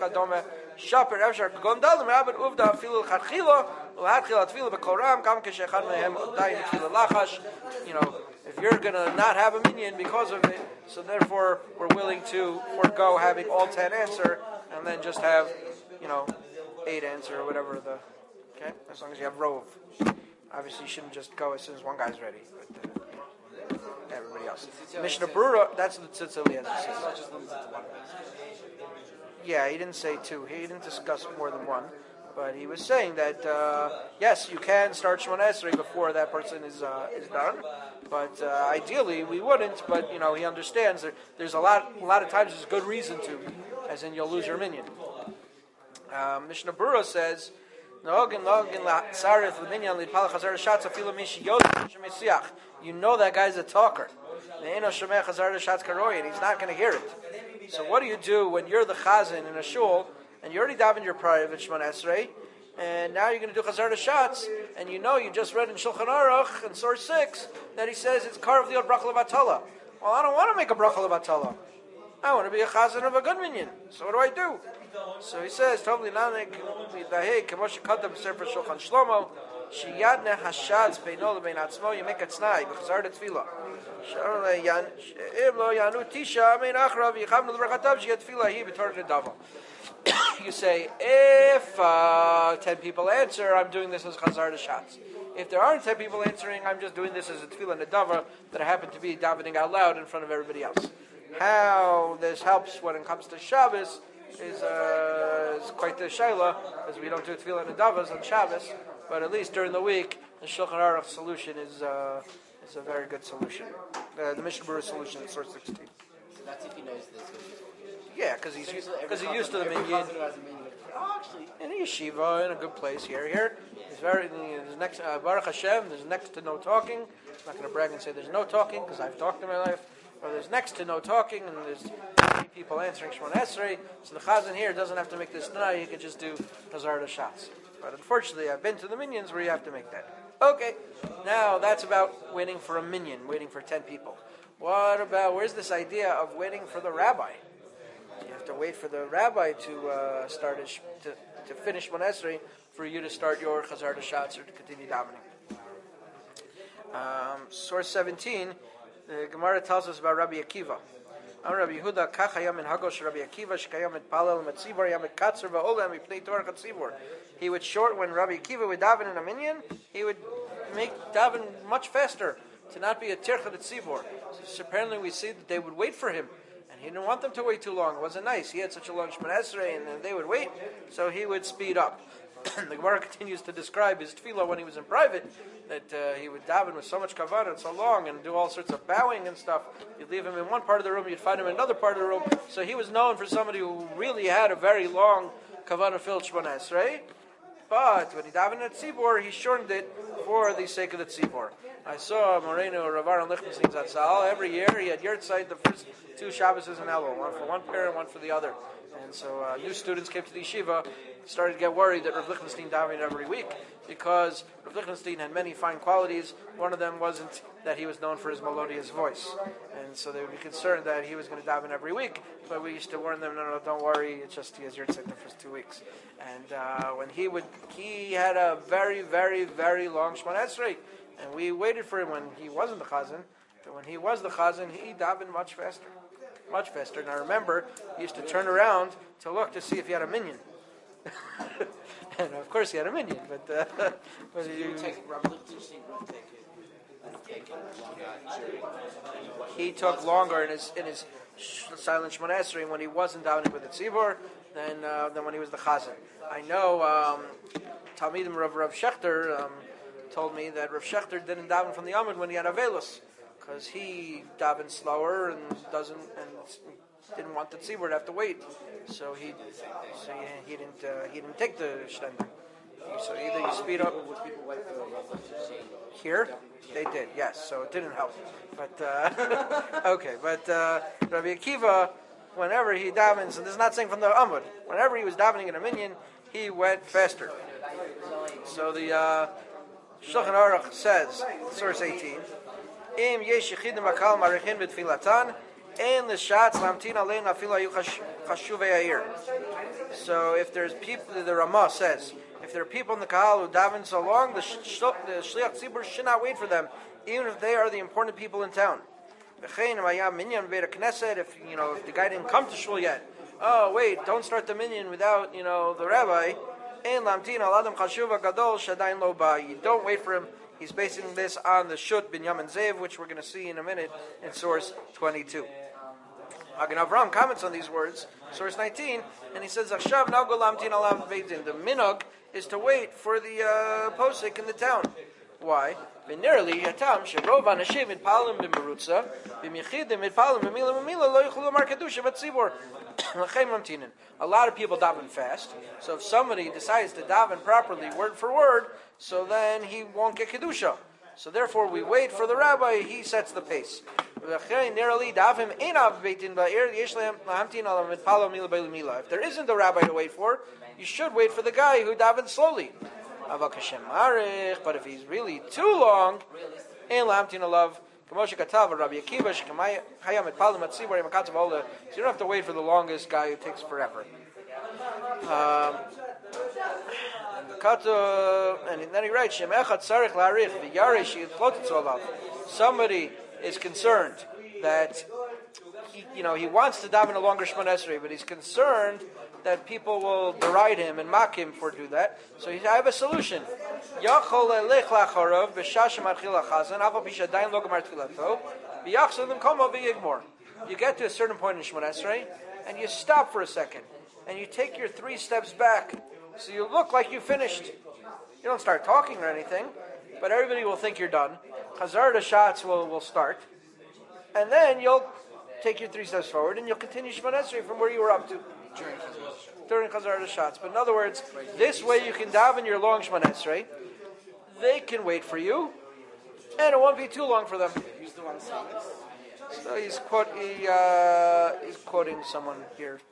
You know, if you're going to not have a minyan because of it, so therefore we're willing to forego having all ten answer and then just have, you know, eight answer or whatever the, okay? As long as you have rove. Obviously you shouldn't just go as soon as one guy's ready. But, uh, everybody else. Mishnah Berurah, that's the Tzitz Eliezer. Yeah, he didn't say two. He didn't discuss more than one. But he was saying that, uh, yes, you can start Shemona Esrei before that person is uh, is done. But uh, ideally, we wouldn't. But, you know, he understands that there's a lot a lot of times there's good reason to, as in you'll lose your minyan. Um, Mishnah Berurah says, you know that guy's a talker. And he's not going to hear it. So what do you do when you're the chazan in a shul and you already davened your private Shemona Esrei, and now you're going to do Chazar Dashatz, and you know you just read in Shulchan Aruch in source six that he says it's Karav Liot Bracha Levatala. Well, I don't want to make a Bracha Levatala. I want to be a chazan of a good minyan. So what do I do? So he says, Tovli Nanek Midahei Kemosh Kadam Sefer Shulchan Shlomo Shiyadne Hashatz Beino Lebein Atzmo. You make a tzniy b'chazar tefillah. Sharle Yan Im Lo Yanu Tisha Amein Achrav Yichavnu L'Berachatav Shiyad Tefillah Hi B'Torah Nedaval. You say, if uh, ten people answer, I'm doing this as Chazar Dashatz. If there aren't ten people answering, I'm just doing this as a Tefillah Nedava that I happen to be davening out loud in front of everybody else. How this helps when it comes to Shabbos is, uh, is quite the shayla, because we don't do Tefillah Nedavas on Shabbos, but at least during the week, the Shulchan Aruch solution is, uh, is a very good solution. Uh, the Mishnah Berurah solution is source sixteen. So that's if he knows this. Yeah, because he's because he's used to the minyan. Oh, actually, In a yeshiva, in a good place here. Here, he's very. There's next uh, Baruch Hashem. There's next to no talking. I'm not going to brag and say there's no talking because I've talked in my life. But there's next to no talking, and there's three people answering Shemona Esrei. So the chazan here doesn't have to make this tonight. He could just do Chazar Dashatz. But unfortunately, I've been to the minyans where you have to make that. Okay, now that's about waiting for a minyan, waiting for ten people. What about where's this idea of waiting for the rabbi? You have to wait for the rabbi to uh, start his, to to finish Shemona Esrei for you to start your Chazar Dashatz or to continue davening. Um, source seventeen, the Gemara tells us about Rabbi Akiva. Am Rabbi Yehuda kach hayam min hagosh Rabbi Akiva shekayam et palel metzibor yam et katzer va'olam mipnei Torah chatzibor. He would short when Rabbi Akiva would daven in a minyan. He would make daven much faster to not be a tircha tzibor. So apparently, we see that they would wait for him. He didn't want them to wait too long. It wasn't nice. He had such a long Shemona Esrei, and then they would wait, so he would speed up. The Gemara continues to describe his tefillah when he was in private, that uh, he would daven with so much kavanah and so long and do all sorts of bowing and stuff. You'd leave him in one part of the room, you'd find him in another part of the room. So he was known for somebody who really had a very long kavanah-filled Shemona Esrei. But when he davened at Tzibor, he shortened it for the sake of the Tzibor. I saw Moreno Rav Aaron Lichtenstein Zatzal. Every year he had Yurtzeit the first two Shabbases in Elul, one for one pair and one for the other. And so uh, new students came to the yeshiva, started to get worried that Rav Lichtenstein davened every week, because Rav Lichtenstein had many fine qualities. One of them wasn't that he was known for his melodious voice. And so they would be concerned that he was going to daven every week. But we used to warn them, no, no, don't worry, it's just he has Yurtzeit the first two weeks. And uh, when he would, he had a very, very, very long Shemona Esrei. And we waited for him when he wasn't the Chazan. But when he was the Chazan, he davened much faster. Much faster. And I remember he used to turn around to look to see if he had a minion. And of course he had a minion, but uh, but So he, you would take Rabbi Lichtenstein would take it and take it longer during he took longer in his in his sh- silent Shemona Esrei when he wasn't davening with the Tzibor than uh, than when he was the Chazan. I know um, Talmidim Rav Rav Shechter um, told me that Rav Shechter didn't daven from the Amud when he had Avelus, because he davened slower and doesn't and didn't want the tzibur to have to wait, so he so he, he didn't uh, he didn't take the shtender. So either you speed up. would people wait for Rabbi Lichtenstein? Here, they did, yes. So it didn't help. But uh, okay, but uh, Rabbi Akiva, whenever he davens, and this is not saying from the Amud, whenever he was davening in a minyan, he went faster. So the uh, Shulchan Aruch says, source eighteen, Im yesh yechidim bakal marichin b'tfilatan, ein l'shatz lamtin alein afil hayu chashuvei ha'ir. So if there's people, the Ramah says, if there are people in the Kahal who daven so long, the, sh- the Shliach Tzibur should not wait for them, even if they are the important people in town. If you know, if the guy didn't come to shul yet, oh wait, don't start the minyan without you know the rabbi. You don't wait for him. He's basing this on the Shut Binyamin Zev, which we're going to see in a minute in source twenty-two. Hagan Avram comments on these words, source nineteen, and he says, "Achshav now go lamtin alav beitin." The minhag is to wait for the uh, posik in the town. Why? V'nerli yatam sherov anashim mitpalim b'merutza b'michidim mitpalim b'mila b'mila lo yichulu lomar kedusha v'tzibur l'chein mamtinin. A lot of people daven fast, so if somebody decides to daven properly, word for word, so then he won't get kedusha. So therefore, we wait for the rabbi; he sets the pace. If there isn't a rabbi to wait for, you should wait for the guy who davens slowly. But if he's really too long, so you don't have to wait for the longest guy who takes forever. Um, and then he writes, somebody is concerned that he, you know, he wants to daven a longer Shemona Esrei, but he's concerned that people will deride him and mock him for do that. So he said, I have a solution. You get to a certain point in Shemona Esrei, and you stop for a second, and you take your three steps back, so you look like you finished. You don't start talking or anything, but everybody will think you're done. Chazar the shots will, will start, and then you'll take your three steps forward, and you'll continue Shemona Esrei from where you were up to During Chazar. during Chazar the shots. But in other words, this way you can daven your long Shemona Esrei. They can wait for you, and it won't be too long for them. Who's the one saying this? So he's quote he, uh, he's quoting someone here.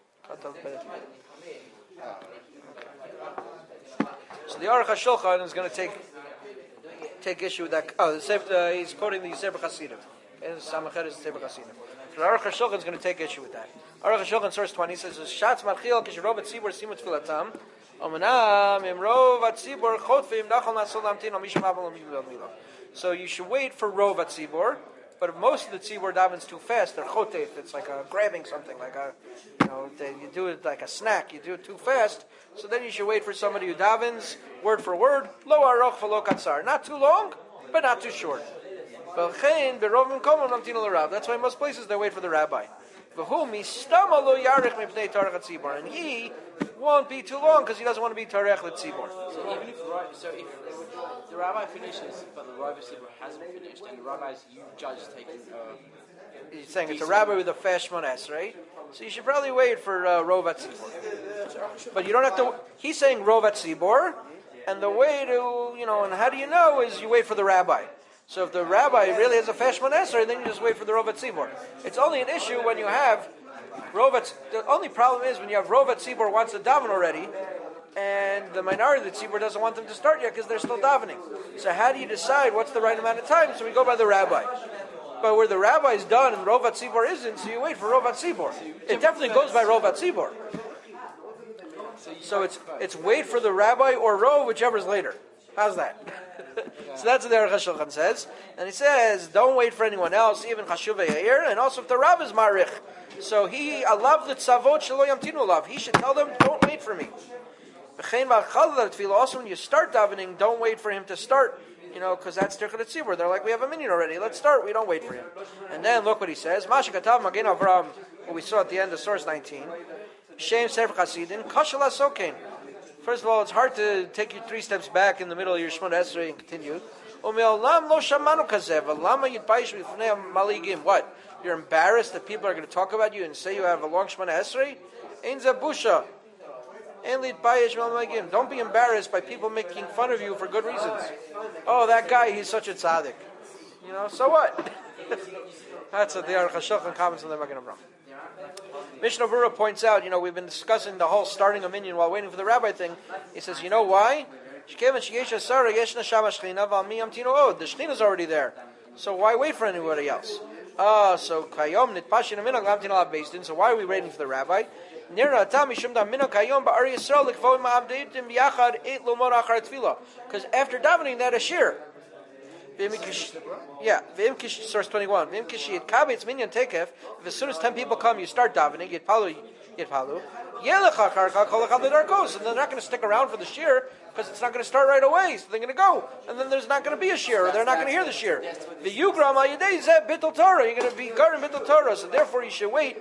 So the Aruch HaShulchan is going to take take issue with that. Oh, the Sefer, uh, he's quoting the Sefer Chasidim. And Samachet is the Sefer Chasidim. So the Aruch HaShulchan is going to take issue with that. Aruch HaShulchan, source twenty, says, "Shatz marchil kishrov etzibur simu tfilatam, omenam imrov etzibur chotvim nachal nasol lamtin al mishum aval milo." So you should wait for rov etzibur. But if most of the tzibur davens too fast, they're chotef. It's like a grabbing something, like a, you know, they, you do it like a snack. You do it too fast, so then you should wait for somebody who davens word for word, lo aroch v'lo katzar, not too long, but not too short. That's why in most places they wait for the rabbi. And he won't be too long because he doesn't want to be Tarech L'Tzibor. So even if so if the rabbi finishes, but the rabbi hasn't finished, and the rabbis you judge taking. Uh, He's saying it's a rabbi with a fast Shmones, right? So you should probably wait for uh, Rov Atzibor. But you don't have to. He's saying Rov Atzibor, and the way to, you know, and how do you know is you wait for the rabbi. So if the rabbi really has a fast Shmones, then you just wait for the Rov Atzibor. It's only an issue when you have Rov Atz. The only problem is when you have Rov Atzibor wants to daven already, and the minority of the tzibur doesn't want them to start yet because they're still davening. So how do you decide what's the right amount of time? So we go by the rabbi. But where the rabbi is done and Rov Atzibor isn't, so you wait for Rov Atzibor. It definitely goes by Rov Atzibor. So it's it's wait for the rabbi or Rov, whichever's later. How's that? So that's what the Aruch HaShulchan says. And he says, don't wait for anyone else, even Chashuv Yair, and also if the Rav is Marich. So he, alav the tzavot shelo yamtinu alav. He should tell them, don't wait for me. Also, when you start davening, don't wait for him to start, you know, because that's Tirchot Tzibur. They're like, we have a minyan already. Let's start. We don't wait for him. And then look what he says. Masha Katav Magen Avram, what we saw at the end of source nineteen. Shem Sefer Chasidin, Kashal HaSokein. First of all, it's hard to take you three steps back in the middle of your Shemona Esrei and continue. What? You're embarrassed that people are going to talk about you and say you have a long Shemona Esrei? Ein Zabusha. Don't be embarrassed by people making fun of you for good reasons. Oh, that guy, he's such a tzaddik. You know, so what? That's what the Aruch HaShulchan comments on the Magen Avraham. Mishnah Berurah points out, you know, we've been discussing the whole starting a minyan while waiting for the rabbi thing. He says, you know why? The Shekhinah is already there. So why wait for anybody else? Ah, uh, so Kayom Nitpashin Aminog Lamtin Alav Beis Din. So why are we waiting for the rabbi? Because after davening that ashir. Yeah, source twenty-one. If as soon as ten people come, you start davening, yet palu, yet palu. So they're not going to stick around for the shir because it's not going to start right away. So they're going to go, and then there's not going to be a shir, or they're not going to hear the shir. The yugram ayidei zeh bittul Torah. You're going to be garden bittul Torah. So therefore, you should wait.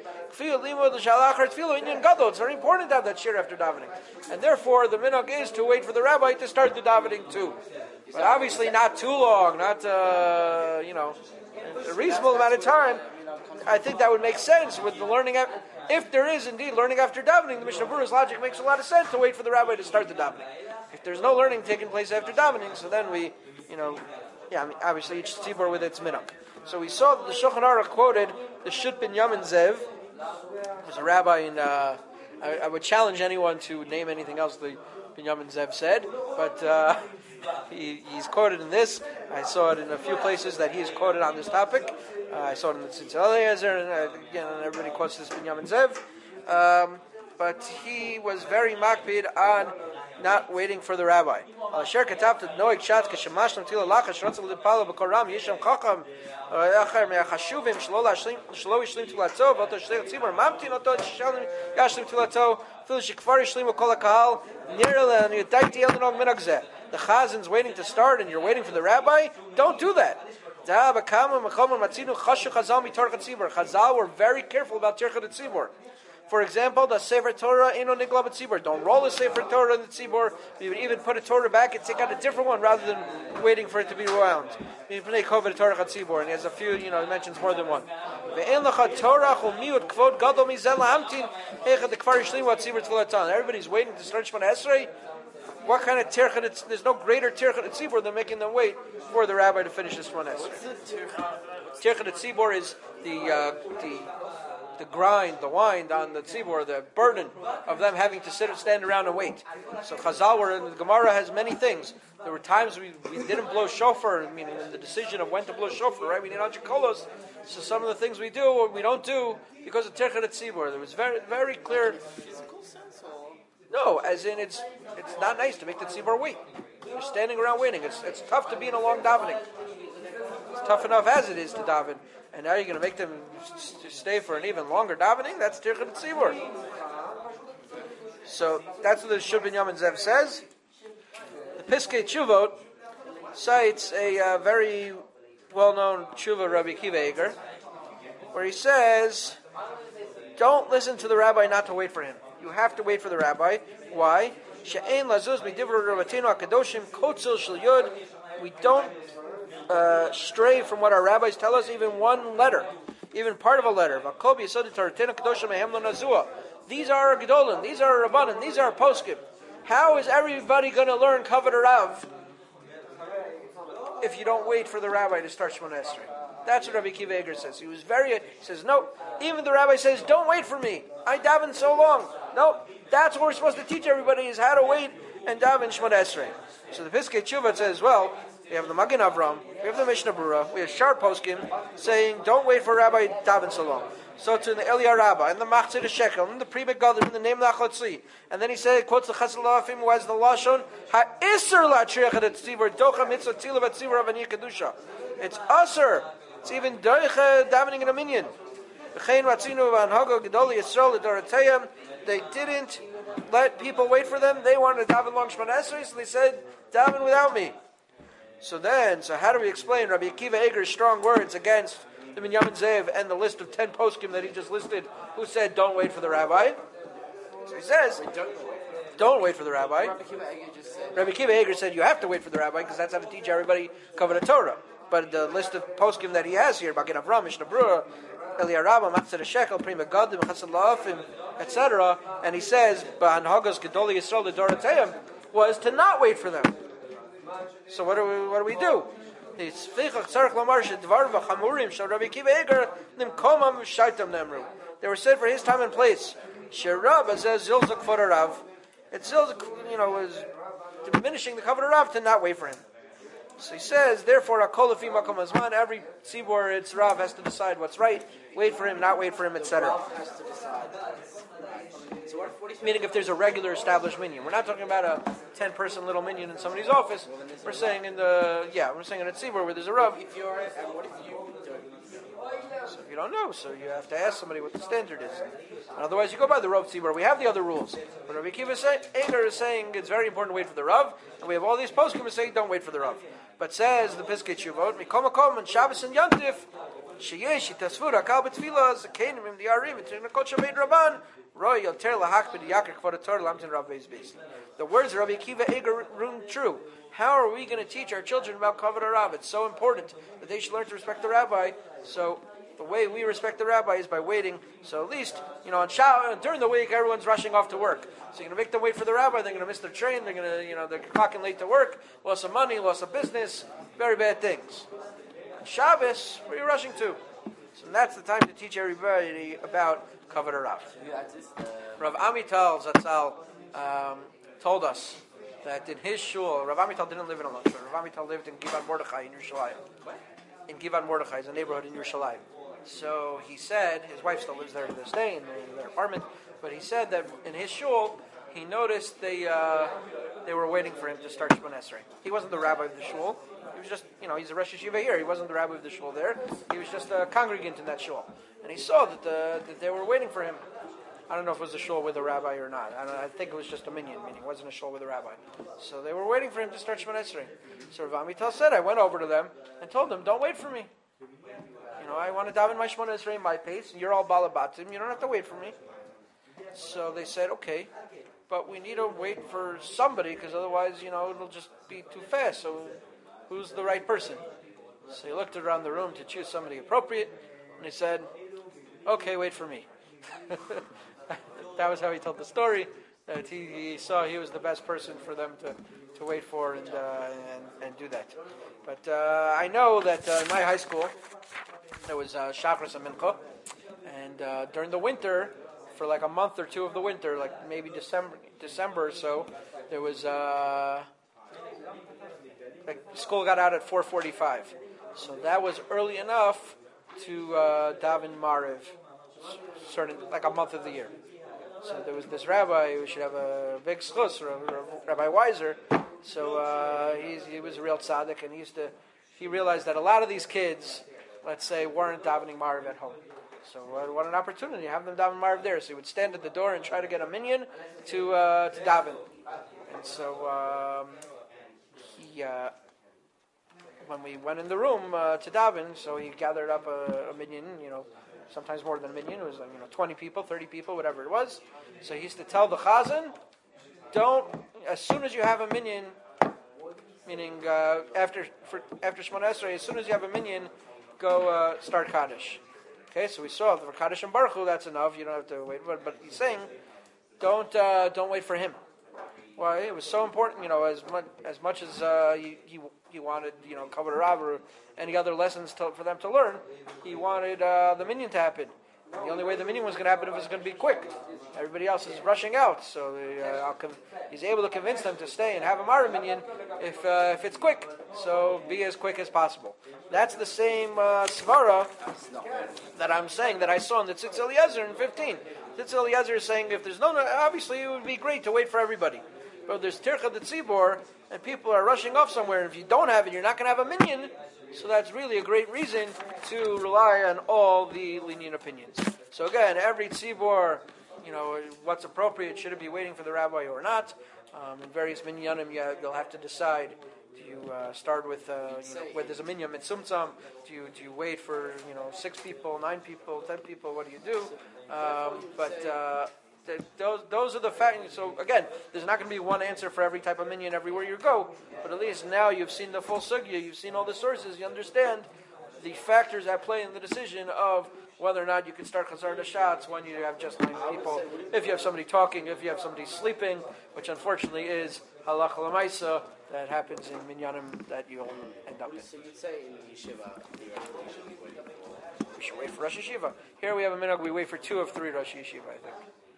It's very important to have that shir after davening, and therefore the minhag is to wait for the rabbi to start the davening too. But obviously, not too long, not uh, you know, a reasonable amount of time. I think that would make sense with the learning. After, if there is indeed learning after davening, the Mishnah Berurah's logic makes a lot of sense to wait for the rabbi to start the davening. If there's no learning taking place after davening, so then we, you know, yeah, I mean, obviously each tzibur with its minhag. So we saw that the Shulchan Aruch quoted the Shut Binyamin Zev, who was a rabbi in. Uh, I, I would challenge anyone to name anything else the Binyamin Zev said, but. Uh, He, he's quoted in this. I saw it in a few places that he is quoted on this topic. Uh, I saw it in the Tzitz Eliezer, and uh, again, everybody quotes this Binyamin Zev. Um, but he was very makpid on not waiting for the rabbi. Asher katavt noig shatz k'shemashlam tila lachash ratzal lipala b'koram yisham chacham achar me'achashuvim shlo lashlim shlo yishlim tilato v'oto shlei tzibur mamtin oto yishlim yashlim tilato fil shekvar yishlim kol hakahal nirel and yitaiti eldenog minagzeh. The chazin's waiting to start and you're waiting for the rabbi, don't do that. Chazal were very careful about Tirchot Tzibur. For example, the Sefer Torah ino nigla b'tzibur. Don't roll a Sefer Torah in the tzibur. We would even put a Torah back and take out a different one rather than waiting for it to be wound. And he has a few, you know, he mentions more than one. Everybody's waiting to start Shemona Esrei. What kind of tirchot? There's no greater tirchot tzibur than making them wait for the rabbi to finish this one. Tirchot tzibur is the uh, the the grind, the wind on the tzibur, the burden of them having to sit, stand around and wait. So Chazal, were, and the Gemara has many things. There were times we, we didn't blow shofar, meaning the decision of when to blow shofar, right? We need Anshei Kolos. So some of the things we do, or we don't do, because of tirchot tzibur. There was very very clear. No, as in it's it's not nice to make the tzibur wait. You're standing around waiting. It's it's tough to be in a long davening. It's tough enough as it is to daven, and now you're going to make them stay for an even longer davening. That's tirchot tzibur. So that's what the Shut Binyamin Zev says. The Piskei Tshuvot cites a uh, very well-known tshuva Rabbi Akiva Eiger, where he says don't listen to the rabbi not to wait for him. You have to wait for the rabbi. Why? We don't uh, stray from what our rabbis tell us, even one letter, even part of a letter. These are Gedolim, these are Rabbanim, these are Poskim. How is everybody going to learn Kavod Rav if you don't wait for the rabbi to start Shemona Esrei? That's what Rabbi Akiva Eiger says. He was very, he says, no, even the rabbi says, don't wait for me. I daven so long. No, that's what we're supposed to teach everybody, is how to wait and daven Shemona Esrei. So the Piskei Tshuva says, well, we have the Magen Avram, we have the Mishnah Berurah, we have Shar Poskim saying, don't wait for rabbi daven so long. So to the Eliyahu Rabbah, and the Machzir the Shekel, and the Pri Begadim, and the name Lachotzi. And then he said, quotes the Chesed La'afim, who has the Lashon, Ha'isr la'triach et tzivor, docha mitzvah tzilah v'tzivor avani kedusha. It's usr. It's even doicha davening in a minyan. V'chein ratzinu v'anhago gedoli Yisrael l'dorateyam. They didn't let people wait for them. They wanted to daven long Shemona Esrei, so they said, daven without me. So then, so how do we explain Rabbi Akiva Eiger's strong words against the Minyamin Zev and the list of ten poskim that he just listed, who said don't wait for the rabbi? So he says, don't wait for the rabbi. Rabbi Akiva Eiger said you have to wait for the rabbi because that's how to teach everybody Kavod Torah. But the list of poskim that he has here, Magen Avram, Mishnah Berurah, Eliyahu Rabbah, Machzir Shekel, Pri Megadim, Chesed La'afim, et cetera, and he says, B'hanhagos Gedoli Yisrael L'Dorateyim, was to not wait for them. So what do we, what do we do? They were said for his time and place. It's zilzuk, you know, was diminishing the Kavod Rav to not wait for him. So he says, therefore, every tzibor, its Rav has to decide what's right, wait for him, not wait for him, et cetera. Meaning if there's a regular established minyan. We're not talking about a ten-person little minyan in somebody's office. We're saying in the, yeah, we're saying in a tzibor where there's a Rav. If you're, and what if you don't? So if you don't know, so you have to ask somebody what the standard is. And otherwise you go by the Rav tzibor. We have the other rules. But Rabbi Akiva Eiger is saying it's very important to wait for the Rav, and we have all these poskim saying don't wait for the Rav. But says the Piskei Tshuvot, Mikom Makom, and Shabbos and Yantif, Sheyesh, Yitasvur, Hakal B'Tfilah, Zekenim, Im Diarim, V'Trinakot Shaved Rabban, Roy, Yalter, Lahak, B'Diyakar, Kvod Torah, Lamtin, Rav Beis Beis. The words of Rabbi Akiva Eiger ring true. How are we going to teach our children about Kavod Rav? It's so important that they should learn to respect the rabbi. So the way we respect the rabbi is by waiting. So at least, you know, on Shabbat, during the week, everyone's rushing off to work. So you're going to make them wait for the rabbi. They're going to miss their train. They're going to, you know, they're clocking late to work. Loss of money, loss of business. Very bad things. On Shabbos, where are you rushing to? So that's the time to teach everybody about Kavod Rav. Rav Amital Zatzal um, told us that in his shul, Rav Amital didn't live in a shul. Rav Amital lived in Givat Mordechai in Yerushalayim. In Givat Mordechai, it's a neighborhood in Yerushalayim. So he said, his wife still lives there to this day in their, in their apartment, but he said that in his shul, he noticed they uh, they were waiting for him to start Shemona Esrei. He wasn't the rabbi of the shul. He was just, you know, he's a Rosh Yeshiva here. He wasn't the rabbi of the shul there. He was just a congregant in that shul. And he saw that, the, that they were waiting for him. I don't know if it was a shul with a rabbi or not. I, don't, I think it was just a minyan, meaning it wasn't a shul with a rabbi. So they were waiting for him to start Shemona Esrei. So Rav Amital said, I went over to them and told them, don't wait for me. You know, I want to daven my Shemona Esrei in my pace, and you're all balabatim. You don't have to wait for me. So they said, okay, but we need to wait for somebody, because otherwise, you know, it'll just be too fast. So who's the right person? So he looked around the room to choose somebody appropriate, and he said, okay, wait for me. That was how he told the story, that he, he saw he was the best person for them to, to wait for and, uh, and and do that. But uh, I know that uh, in my high school, there was uh, Shachris and Mincha, and uh, during the winter, for like a month or two of the winter, like maybe December December or so, there was, uh, like school got out at four forty-five. So that was early enough to uh, daven Mariv, certain, like a month of the year. So there was this rabbi who should have a big schus, Rabbi Weiser. So uh, he's, he was a real tzaddik, and he used to. He realized that a lot of these kids, let's say, weren't davening Mariv at home. So uh, what an opportunity, have them daven Mariv there. So he would stand at the door and try to get a minyan to uh, to daven. And so um, he, uh, when we went in the room uh, to daven, so he gathered up a, a minyan, you know, sometimes more than a minyan. It was like, you know twenty people, thirty people, whatever it was. So he used to tell the chazan, don't as soon as you have a minyan, meaning uh, after for, after Shemona Esrei, as soon as you have a minyan, go uh, start kaddish. Okay, so we saw for kaddish and baruch Hu, that's enough. You don't have to wait. But, but he's saying, don't uh, don't wait for him. Well, it was so important, you know, as much as much as uh, he, he he wanted, you know, Kavod Rav or any other lessons to, for them to learn. He wanted uh, the minyan to happen. And the only way the minyan was going to happen if it was going to be quick. Everybody else is rushing out, so they, uh, I'll com- he's able to convince them to stay and have a Mara minyan if uh, if it's quick. So be as quick as possible. That's the same uh, svara that I'm saying that I saw in the Tzitz Eliezer in fifteen. Tzitz Eliezer is saying if there's no, obviously it would be great to wait for everybody. But there's Tircha de Tzibor, and people are rushing off somewhere, and if you don't have it, you're not going to have a minyan, so that's really a great reason to rely on all the lenient opinions. So again, every Tzibor, you know, what's appropriate, should it be waiting for the rabbi or not? Um, in various minyanim, yeah, they'll have to decide. Do you uh, start with, uh, you know, where there's a minyan mitzumtzam? Do you do you wait for, you know, six people, nine people, ten people? What do you do? Um, but uh, th- those those are the factors. So again, there's not going to be one answer for every type of minyan everywhere you go. But at least now you've seen the full sugya, you've seen all the sources, you understand the factors at play in the decision of whether or not you can start Chazar Nashatz when you have just nine people, if you have somebody talking, if you have somebody sleeping, which unfortunately is halacha l'maisa, that happens in minyanim that you'll end up in. So you'd say in yeshiva, We should wait for Rosh Yeshiva. Here we have a minhag, we wait for two of three Rosh Yeshiva, I think.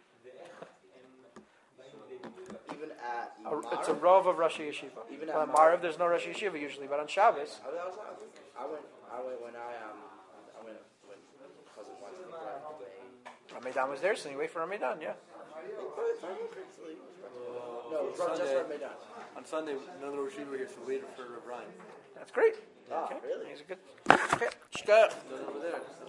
even at A, it's a rov of Rosh Yeshiva. Even at Well, at Marav? Marav, there's no Rosh Yeshiva usually, but on Shabbos, I, was, I went, I went when I um, I went when cousin wanted to grab the Ramadan was there, so you wait for Ramadan, yeah. No, it's just Sunday. Ramadan. On Sunday, another Rosh Yeshiva here, so we waited for Ryan. That's great. Ah, Okay. really? He's a good. Okay. Shkach. Over there.